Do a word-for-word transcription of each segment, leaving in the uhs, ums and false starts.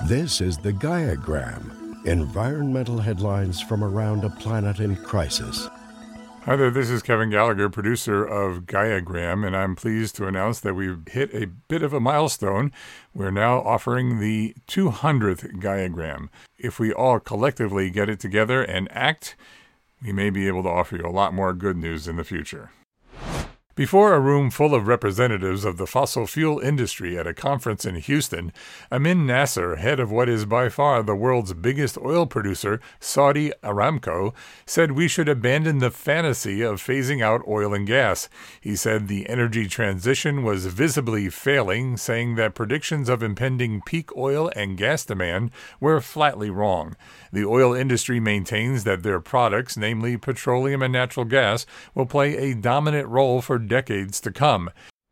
This is the Gaiagram, environmental headlines from around a planet in crisis. Hi there, this is Kevin Gallagher, producer of Gaiagram, and I'm pleased to announce that we've hit a bit of a milestone. We're now offering the two hundredth Gaiagram. If we all collectively get it together and act, we may be able to offer you a lot more good news in the future. Before a room full of representatives of the fossil fuel industry at a conference in Houston, Amin Nasser, head of what is by far the world's biggest oil producer, Saudi Aramco, said we should abandon the fantasy of phasing out oil and gas. He said the energy transition was visibly failing, saying that predictions of impending peak oil and gas demand were flatly wrong. The oil industry maintains that their products, namely petroleum and natural gas, will play a dominant role for decades to come.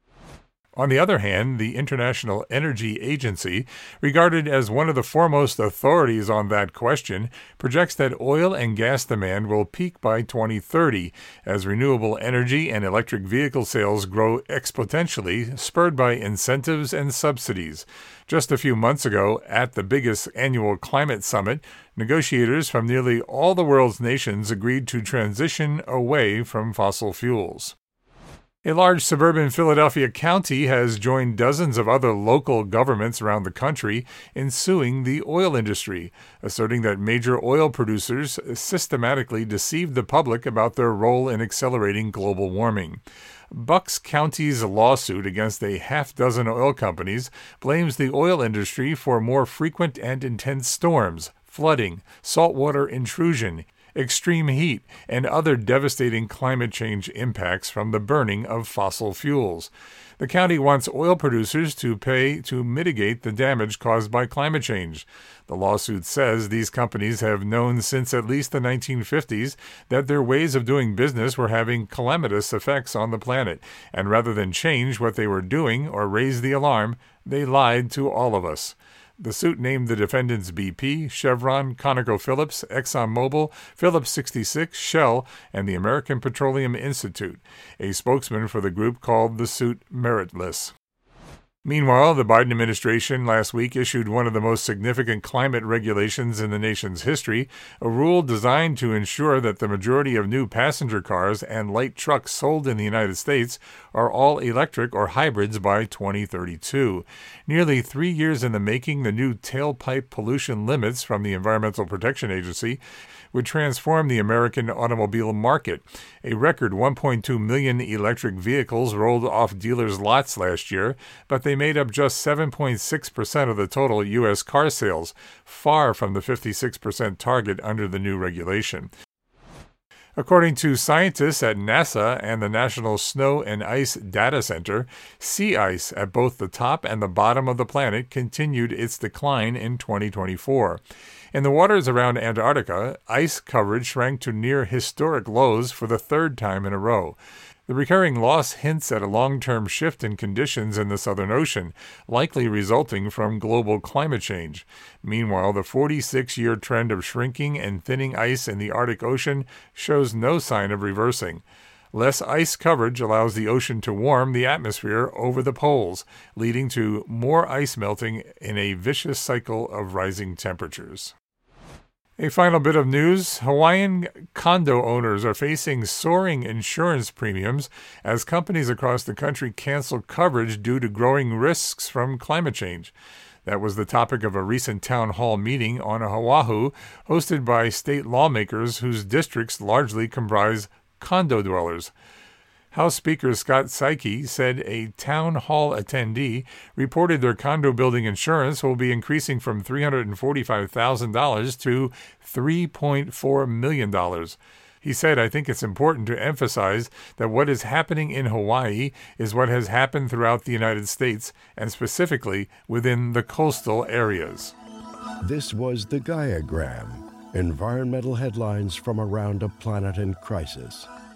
On the other hand, the International Energy Agency, regarded as one of the foremost authorities on that question, projects that oil and gas demand will peak by twenty thirty as renewable energy and electric vehicle sales grow exponentially, spurred by incentives and subsidies. Just a few months ago, at the biggest annual climate summit, negotiators from nearly all the world's nations agreed to transition away from fossil fuels. A large suburban Philadelphia county has joined dozens of other local governments around the country in suing the oil industry, asserting that major oil producers systematically deceived the public about their role in accelerating global warming. Bucks County's lawsuit against a half dozen oil companies blames the oil industry for more frequent and intense storms, flooding, saltwater intrusion, extreme heat, and other devastating climate change impacts from the burning of fossil fuels. The county wants oil producers to pay to mitigate the damage caused by climate change. The lawsuit says these companies have known since at least the nineteen fifties that their ways of doing business were having calamitous effects on the planet, and rather than change what they were doing or raise the alarm, they lied to all of us. The suit named the defendants B P, Chevron, ConocoPhillips, ExxonMobil, Phillips sixty-six, Shell, and the American Petroleum Institute. A spokesman for the group called the suit meritless. Meanwhile, the Biden administration last week issued one of the most significant climate regulations in the nation's history, a rule designed to ensure that the majority of new passenger cars and light trucks sold in the United States are all electric or hybrids by twenty thirty-two. Nearly three years in the making, the new tailpipe pollution limits from the Environmental Protection Agency would transform the American automobile market. A record one point two million electric vehicles rolled off dealers' lots last year, but they made up just seven point six percent of the total U S car sales, far from the fifty-six percent target under the new regulation. According to scientists at NASA and the National Snow and Ice Data Center, sea ice at both the top and the bottom of the planet continued its decline in twenty twenty-four. In the waters around Antarctica, ice coverage shrank to near historic lows for the third time in a row. The recurring loss hints at a long-term shift in conditions in the Southern Ocean, likely resulting from global climate change. Meanwhile, the forty-six-year trend of shrinking and thinning ice in the Arctic Ocean shows no sign of reversing. Less ice coverage allows the ocean to warm the atmosphere over the poles, leading to more ice melting in a vicious cycle of rising temperatures. A final bit of news. Hawaiian condo owners are facing soaring insurance premiums as companies across the country cancel coverage due to growing risks from climate change. That was the topic of a recent town hall meeting on Oahu, hosted by state lawmakers whose districts largely comprise condo dwellers. House Speaker Scott Saiki said a town hall attendee reported their condo building insurance will be increasing from three hundred forty-five thousand dollars to three point four million dollars. He said, "I think it's important to emphasize that what is happening in Hawaii is what has happened throughout the United States, and specifically within the coastal areas." This was the Gaiagram, environmental headlines from around a planet in crisis.